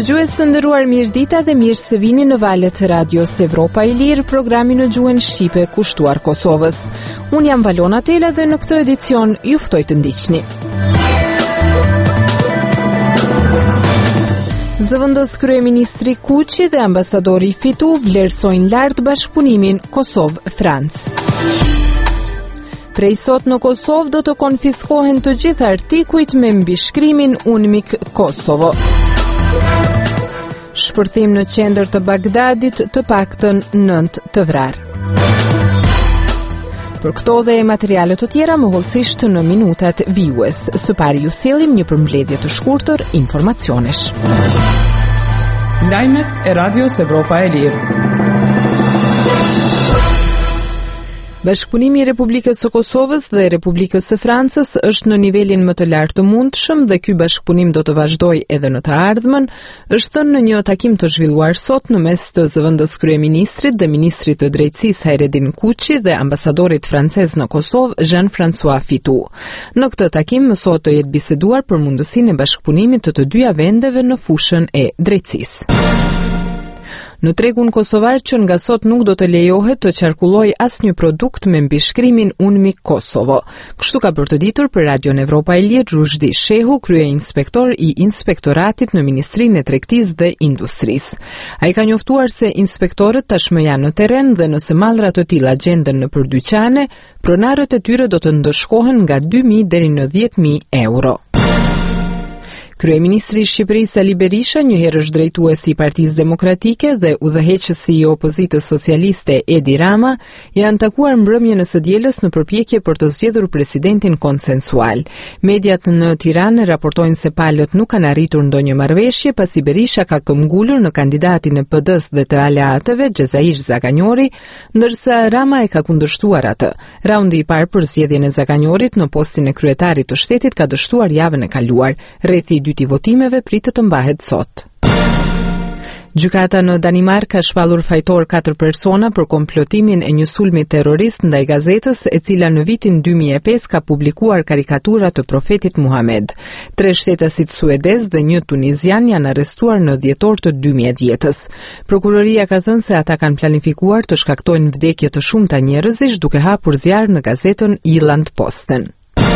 Dëgjues të nderuar, mirëdita dhe mirë se vini në valët e Radios Evropa e Lirë, programi në gjuhën shqipe kushtuar Kosovës. Unë jam Valona Tela dhe në këtë edicion ju ftoj të ndiqni. Zëvendës kryeministri Kuqi dhe ambasadori Fitu vlerësojnë lart bashkëpunimin Kosovë-Francë. Prej sot në Kosovë do të konfiskohen të gjithë artikujt me mbishkrimin UNMIK Kosovo. Shpërthim në qendër të Bagdadit, të paktën 9 të vrarë. Për këto dhe materiale të tjera më hollësisht në minutat vijues. Së pari ju sillim një përmbledhje të shkurtër informacionesh. Lajmet e Radios Evropa e Lirë. Bashkëpunimi i Republikës së Kosovës dhe Republikës së Francës është në nivelin më të lartë të mundshëm dhe ky bashkëpunim do të vazhdojë edhe në të ardhmen, është thënë në një takim të zhvilluar sot në mes të zëvendës kryeministrit dhe ministrit të drejtësisë Hayreddin Kuqi dhe ambasadorit francez në Kosovë Jean-François Fitu. Në këtë takim mësohet të jetë biseduar për mundësinë e bashkëpunimit të dyja vendeve në fushën e drejtësisë. Në tregun kosovar që nga sot nuk do të lejohet të qarkullojë asnjë produkt me mbishkrimin UNMIK Kosovo. Kështu ka për të ditur për Radion Evropa e Lirë Rushdi Shehu, kryeinspektor i Inspektoratit në Ministrinë e Tregtisë dhe Industrisë. Ai ka njoftuar se inspektorët tashmë janë në terren dhe nëse mallra të tilla gjenden nëpër dyqane, pronarët e tyre do të ndëshkohen nga 2.000 deri në 10.000 euro. Kryeministri i Shqipërisë Ali Berisha, një herë është drejtuesi i Partisë Demokratike dhe udhëheqësi i opozitës socialiste Edi Rama, janë takuar mbrëmjen e së dielës në përpjekje për të zgjedhur presidentin konsensual. Mediat në Tiranë raportojnë se palët nuk kanë arritur ndonjë marrëveshje pasi Berisha ka këmbgulur në kandidatin e PD-s dhe të aleatëve, Xhezair Zaganjori, ndërsa Rama e ka kundërshtuar atë. Raundi i parë për zgjedhjen e Zaganjorit në postin e kryetarit të shtetit ka dështuar javën e kaluar. Rrethi i votimeve pritet të mbahet sot. Gjykata në Danimark ka shpallur fajtor 4 persona për komplotimin e një sulmi terrorist ndaj gazetës e cila në vitin 2005 ka publikuar karikatura të profetit Muhammed. 3 shtetasit suedez dhe një tunizian janë arrestuar në dhjetor të 2010-s. Prokuroria ka thënë se ata kanë planifikuar të shkaktojnë vdekje të shumta njerëzish duke hapur zjarr në gazetën Jylland-Posten.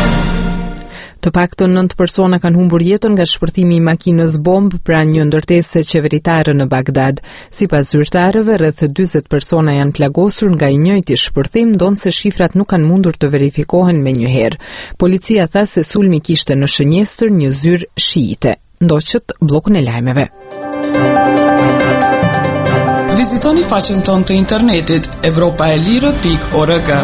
Të paktën 9 persona kanë humbur jetën nga shpërthimi i makinës bomb pranë një ndërtese qeveritare në Bagdad. Sipas zyrtarëve, rreth 40 persona janë plagosur nga i njëjti shpërthim, ndonse shifrat nuk kanë mundur të verifikohen menjëherë. Policia tha se sulmi kishte në shënjestër një zyrë shiite. Ndoqët bllokun e lajmeve. Vizitoni faqen tonë të internetit europaelire.org.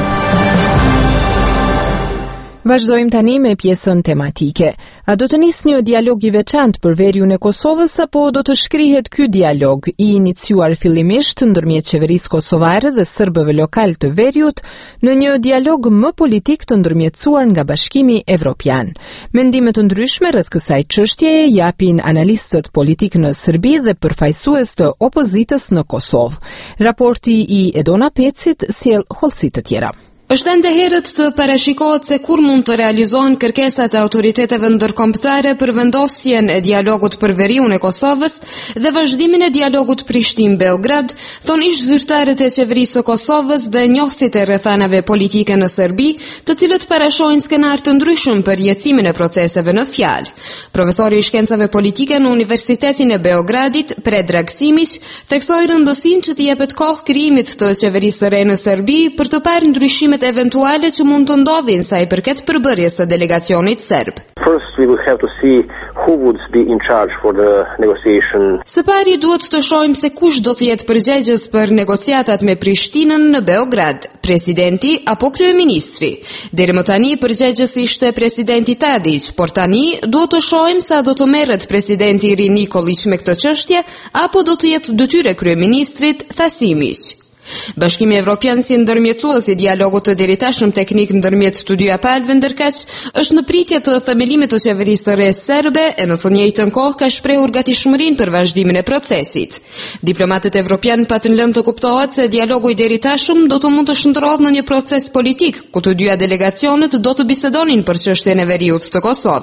Vazhdojmë tani me pjesën tematike. A do të nisë një dialog i veçantë për veriun e Kosovës apo do të shkrihet ky dialog i iniciuar fillimisht ndërmjet qeverisë kosovare dhe serbëve lokal të veriut në një dialog më politik të ndërmjetësuar nga Bashkimi Evropian? Mendime të ndryshme rreth kësaj çështjeje japin analistët politik në Serbi dhe përfaqësues të opozitës në Kosovë. Raporti i Edona Pecit sjell hollësi të tjera. Është ende herët të parashikohet se kur mund të realizohen kërkesat e autoriteteve ndërkombëtare për vendosjen e dialogut për veriun e Kosovës dhe vazhdimin e dialogut Prishtinë-Beograd, thonë ish zyrtarët e qeverisë së Kosovës dhe njohësit e rrethanave politike në Serbi, të cilët parashojnë skenar të ndryshëm për jetësimin e proceseve në fjalë. Profesori i shkencave politike në Universitetin e Beogradit, Predrag Simić, theksoi rëndësinë që të jepet kohë krijimit të qeverisë së re në Serbi për të parë ndryshimet eventuale që mund të ndodhin sa i përket përbërjes së delegacionit serb. First we will have to see who would be in charge for the negotiation. Së pari duhet të shohim se kush do të jetë përgjegjës për negociatat me Prishtinën në Beograd, presidenti apo kryeministri. Deri më tani përgjegjës ishte presidenti Tadić, por tani duhet të shohim sa do të merret presidenti i ri Nikolić me këtë çështje apo do të jetë detyrë kryeministrit, tha Simić. Bashkimi Evropian si ndërmjetësues i dialogut të deritashëm teknik ndërmjet të dyja palëve ndërkaq është në pritje të themelimit të qeverisë së re serbe e në të njëjtën kohë ka shprehur gatishmërinë për vazhdimin e procesit. Diplomatët evropian patën lënë të kuptohet se dialogu i deritashëm do të mund të shndërrohet në një proces politik ku të dyja delegacionet do të bisedonin për çështjen e veriut të Kosovës.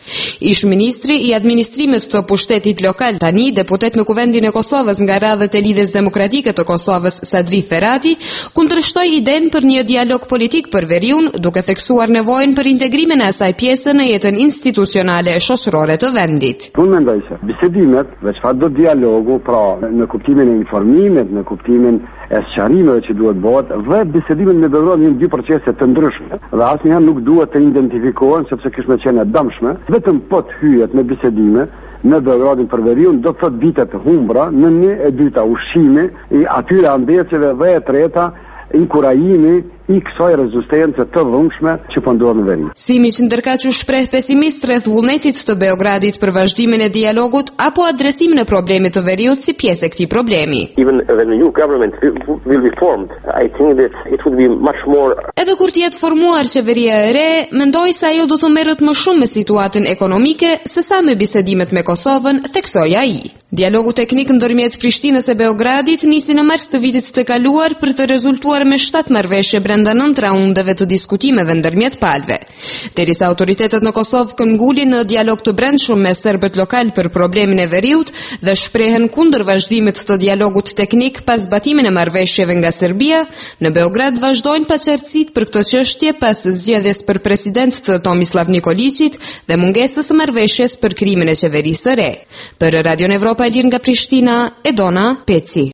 Ish ministri i administrimit të pushtetit lokal, tani deputet në Kuvendin e Kosovës nga radhët e Lidhjes Demokratike të Kosovës, Sadri Ferati, kundërshtoi idenë për një dialog politik për veriun, duke theksuar nevojën për integrimin e asaj pjese në jetën institucionale e shoqërore të vendit. Unë mendoj se bisedimet, veç çfarëdo dialogu, pra në kuptimin e informimit, në kuptimin e sqarimeve që duhet bëhet, dhe bisedimet në Beograd janë dy procese të ndryshme dhe asnjëherë nuk duhet të identifikohen sepse kish më qenë e dëmshme. Vetëm po të hyjet me bisedime në Beogradin për veriun do të thotë vite të humbra, në një e dyta ushqimi i atyre andeceve dhe e treta inkurajimi i kësaj rezistence të dhunshme që po ndodhet në veri. Simi që ndërkaq u shpreh pesimist rreth vullnetit të Beogradit për vazhdimin e dialogut apo adresimin e problemit të veriut si pjesë e këtij problemi. Even when the new government will be formed, I think that it would be much more. Edhe kur të jetë formuar qeveria e re, mendoj se ajo do të merret më shumë me situatën ekonomike se sa me bisedimet me Kosovën, theksoi ai. Dialogu teknik ndërmjet Prishtinës e Beogradit nisi në mars të vitit të kaluar për të rezultuar me 7 marrëveshje brenda 9 raundeve të diskutimeve ndërmjet palëve. Derisa autoritetet në Kosovë këmbgulin në dialog të brendshëm me serbët lokal për problemin e veriut dhe shprehen kundër vazhdimit të dialogut teknik pas zbatimin e marrëveshjeve nga Serbia, në Beograd vazhdojnë paqartësitë për këtë çështje pas zgjedhjes për president të Tomislav Nikolićit dhe mungesës së marrëveshjes për krimin e qeverisë së re. Për Radio Evropa e Lirë nga Prishtina, Edona Peci.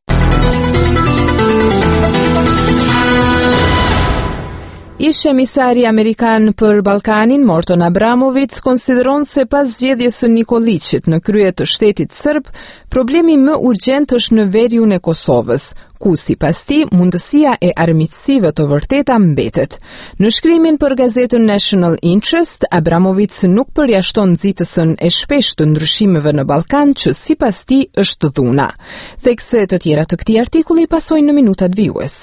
Ish emisari amerikan për Ballkanin, Morton Abramovic, konsideron se pas zgjedhjes së Nikolićit në krye të shtetit serb, problemi më urgjent është në veriun e Kosovës, ku sipas tij mundësia e armiqësive të vërteta mbetet. Në shkrimin për gazetën National Interest, Abramovic nuk përjashton nxitësën e shpeshtë të ndryshimeve në Ballkan që sipas tij është dhuna. Thekse të tjera të këtij artikulli pasojnë në minutat vijues.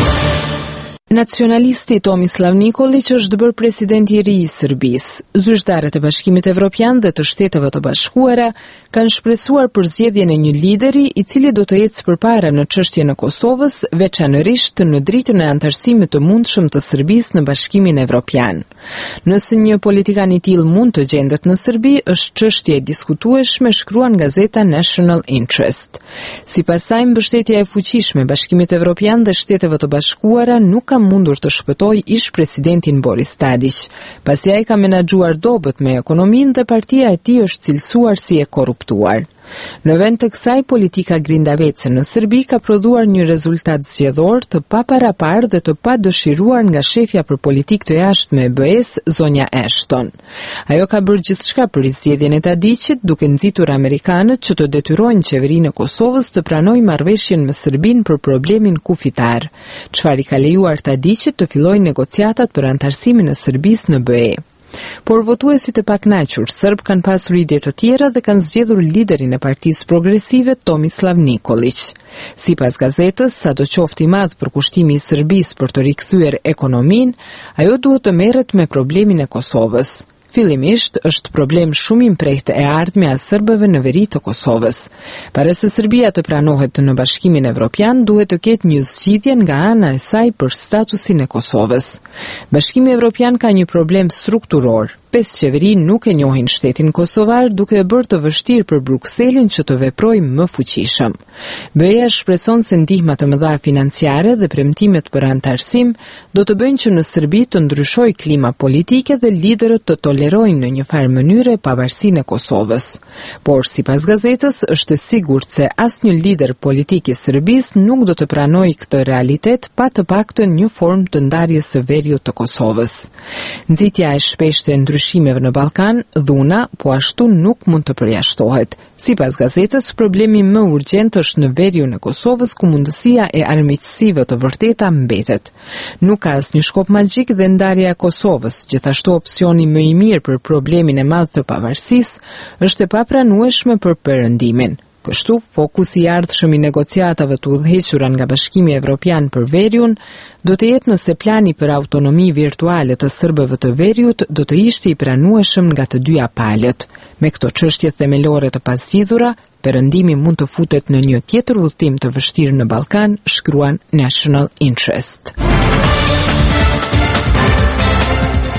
Nacionalisti Tomislav Nikolić është bërë presidenti i ri i Serbisë. Zyrtarët e Bashkimit Evropian dhe të Shteteve të Bashkuara kanë shpresuar për zgjedhjen e një lideri i cili do të ecë përpara në çështjen e Kosovës, veçanërisht në dritën e antarësimit të mundshëm të Serbisë në Bashkimin Evropian. Nëse një politikan i tillë mund të gjendet në Serbi, është çështje e diskutueshme, shkruan gazeta National Interest. Sipas saj, mbështetja e fuqishme e Bashkimit Evropian dhe Shteteve të Bashkuara nuk ka mundur të shpëtoj ish presidentin Boris Tadić, pasi ai ka menaxhuar dobët me ekonominë dhe partia e tij është cilësuar si e korruptuar. Në vend të kësaj, politika grindavece në Serbi ka prodhuar një rezultat zgjedhor të paparaparë dhe të padëshiruar nga shefja për politikë të jashtme e BE-s, zonja Ashton. Ajo ka bërë gjithçka për zgjedhjen e Tadićit, duke nxitur amerikanët që të detyrojnë qeverinë e Kosovës të pranojë marrëveshjen me Serbinë për problemin kufitar, çfarë i ka lejuar Tadićit të fillojë negociatat për antarësimin e Serbisë në BE. Por votuesit e pakënaqur serb kanë pasur ide të tjera dhe kanë zgjedhur liderin e Partisë Progresive Tomislav Nikolić. Sipas gazetës, sadoqoftë i madh përkushtimi i Serbisë për të rikthyer ekonominë, ajo duhet të merret me problemin e Kosovës. Fillimisht është problem shumë i mprehtë e ardhmja e serbëve në veri të Kosovës. Para se Serbia të pranohet në Bashkimin Evropian, duhet të ketë një zgjidhje nga ana e saj për statusin e Kosovës. Bashkimi Evropian ka një problem strukturor. 5 qeveri nuk e njohin shtetin kosovar, duke e bërë të vështirë për Brukselin që të veprojë më fuqishëm. BE-ja shpreson se ndihma të mëdha financiare dhe premtimet për antarësim do të bëjnë që në Serbi të ndryshojë klima politike dhe liderët të tolerojnë në një farë mënyre pavarësinë e Kosovës. Por sipas gazetës, është e sigurt se asnjë lider politik i Serbisë nuk do të pranojë këtë realitet pa të paktën një formë të ndarjes së veriut të Kosovës. Nxitja e shpeshtë e ndryshimeve në Ballkan, dhuna, po ashtu nuk mund të përjashtohet. Sipas gazetës, problemi më urgjent është në veriun e Kosovës, ku mundësia e armiqësive të vërteta mbetet. Nuk ka asnjë shkop magjik dhe ndarja e Kosovës, gjithashtu opsioni më i mirë për problemin e madh të pavarësisë është e papranueshme për perëndimin. Kështu, fokusi i ardhshëm i negociatave të udhëhequra nga Bashkimi Evropian për veriun do të jetë nëse plani për autonomi virtuale të serbëve të veriut do të ishte i pranueshëm nga të dyja palët. Me këto çështje themelore të pazgjidhura, perëndimi mund të futet në një tjetër udhëtim të vështirë në Ballkan, shkruan National Interest.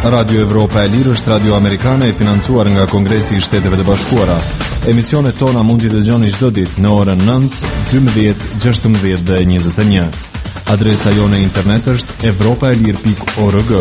Radio Evropa e Lirë është radio amerikane e financuar nga Kongresi i Shteteve të Bashkuara. Emisionet tona mund t'i dëgjoni çdo ditë në orën 9, 12, 16 dhe 21. Adresa jone internet është evropaelir.org.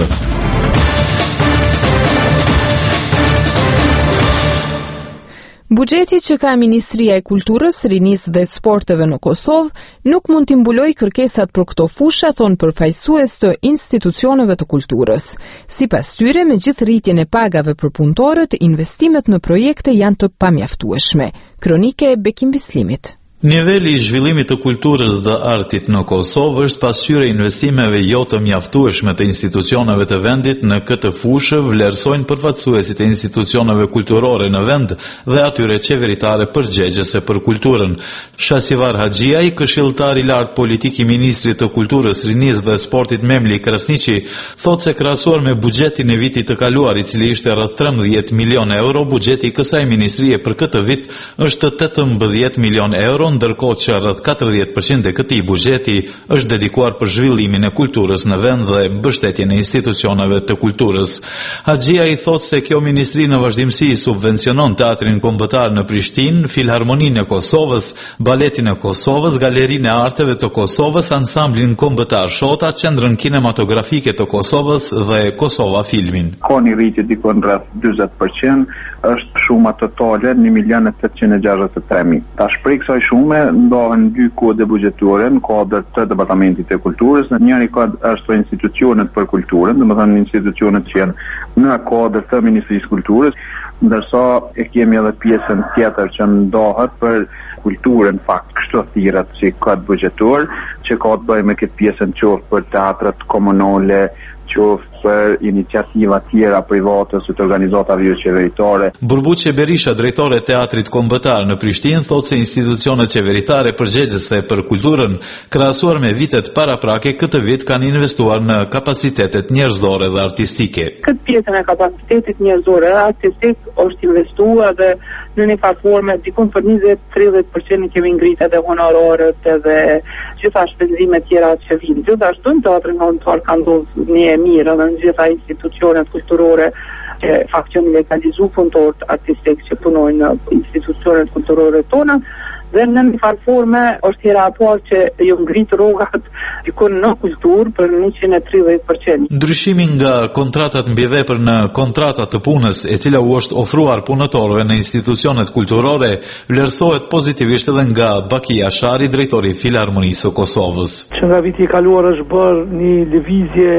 Buxheti që ka Ministria e Kulturës, Rinisë dhe Sporteve në Kosovë nuk mund t'i mbulojë kërkesat për këto fusha, thon përfaqësues të institucioneve të kulturës. Sipas tyre, me gjithë rritjen e pagave për punëtorët, investimet në projekte janë të pamjaftueshme. Kronike e Bekim Bislimit. Niveli i zhvillimit të kulturës dhe artit në Kosovë është pasqyrë e investimeve jo të mjaftueshme të institucioneve të vendit në këtë fushë, vlerësojnë përfaqësuesit e institucioneve kulturore në vend dhe atyre qeveritare përgjegjëse për kulturën. Shasivar Haxhiaj, këshilltar i lartë politik i ministrit të kulturës, rinisë dhe sportit Memli Krasniqi, thotë se krahasuar me buxhetin e vitit të kaluar, i cili ishte rreth 13 milion euro, buxheti i kësaj ministrie për këtë vit është 18 milion euro, ndërkohë që rreth 40% e këtij buxheti është dedikuar për zhvillimin e kulturës në vend dhe mbështetjen e institucioneve të kulturës. Haxhia i thotë se kjo ministri në vazhdimsi subvencionon teatrin kombëtar në Prishtinë, Filharmoninë e Kosovës, Baletin e Kosovës, Galerinë e Arteve të Kosovës, Ansamblin kombëtar Shota, Qendrën Kinematografike të Kosovës dhe Kosova Filmin. Ka një rritje dikon rreth 40%, është shuma totale 1.863.000. Ta shpreh kësaj shume ndohen dy kode buxhetore në kuadër të Departamentit të Kulturës. Njëri kod është institucionet për kulturën, domethënë institucionet që janë në kuadër të Ministrisë së Kulturës, ndërsa e kemi edhe pjesën tjetër që ndohet për kulturën, fakt kështu thirrat si kod buxhetor, që ka të bëjë me këtë pjesën qoftë për teatrat komunale, qoftë për iniciativa tjera private ose të organizatave jo qeveritare. Burbuqe Berisha, drejtore e Teatrit Kombëtar në Prishtinë, thotë se institucionet qeveritare përgjegjëse për kulturën, krahasuar me vitet paraprake, këtë vit kanë investuar në kapacitetet njerëzore dhe artistike. Këtë pjesën e kapacitetit njerëzore dhe artistik është investuar dhe në një forme dikun për 20-30% kemi ngritur edhe honorarët edhe gjitha shpenzimet tjera që vijnë. Gjithashtu në teatrin kombëtar ka ndodhur një e mirë në gjitha institucionet kulturore që fakcioni legalizu punëtorët artistik që punojnë në institucionet kulturore tona dhe në një forme është hera e parë që ju ngrit rrogat dikon në kulturë për 130%. Ndryshimi nga kontratat mbivepër në kontratat të punës, e cila u është ofruar punëtorëve në institucionet kulturore, vlerësohet pozitivisht edhe nga Baki Ashari, drejtori i Filharmonisë së Kosovës. Që nga viti i kaluar është bërë një lëvizje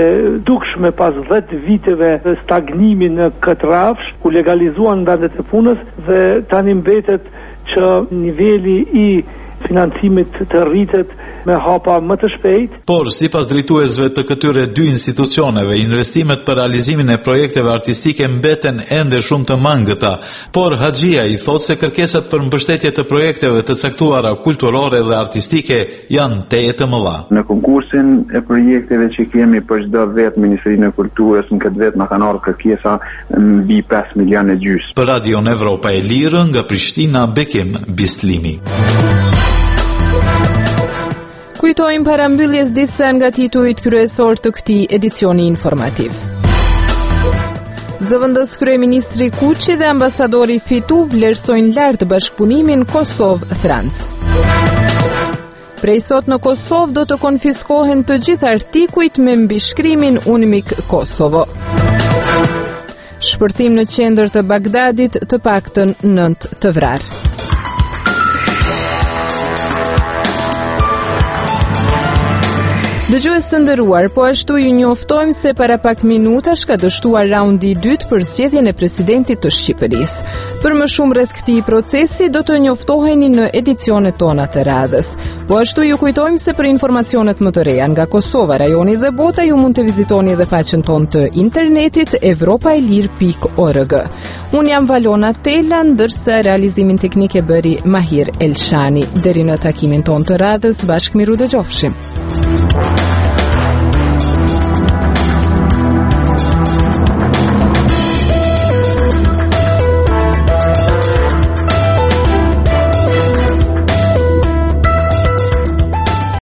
dukshme pas 10 viteve stagnimi në këtë rafsh, u legalizuan ndarjet e punës dhe tani mbetet që niveli i financimit të rritet me hapa më të shpejt. Por, sipas drejtuesve të këtyre dy institucioneve, investimet për realizimin e projekteve artistike mbeten ende shumë të mangëta, por Haxhia i thotë se kërkesat për mbështetje të projekteve të caktuara kulturore dhe artistike janë teje të mëdha. Në konkursin e projekteve që kemi për çdo vit Ministrinë e Kulturës, në këtë vit na kanë ardhur kërkesa mbi 5 milionë gjys. Për Radion Evropa e Lirë nga Prishtina, Bekim Bislimi. Kujtojmë parambylljes disa nga titujt kryesor të këtij edicioni informativ. Zëvendës kryeministri Kuçi dhe ambasadori Fitu vlerësojnë lart bashkëpunimin Kosovë-Francë. Prej sot në Kosovë do të konfiskohen të gjithë artikujt me mbishkrimin Unmik Kosovo. Shpërthim në qendër të Bagdadit, të paktën 9 të vrarë. Dëgjues të nderuar, po ashtu ju njoftojmë se para pak minutash ka dështuar raundi i dytë për zgjedhjen e presidentit të Shqipërisë. Për më shumë rreth këtij procesi do të njoftoheni në edicionet tona të radhës. Po ashtu ju kujtojmë se për informacionet më të reja nga Kosova, rajoni dhe bota ju mund të vizitoni edhe faqen tonë të internetit evropaelir.org. Unë jam Valona Tela, ndërsa realizimin teknik e bëri Mahir Elshani. Deri në takimin tonë të radhës, bashkë miru dëgjofshim.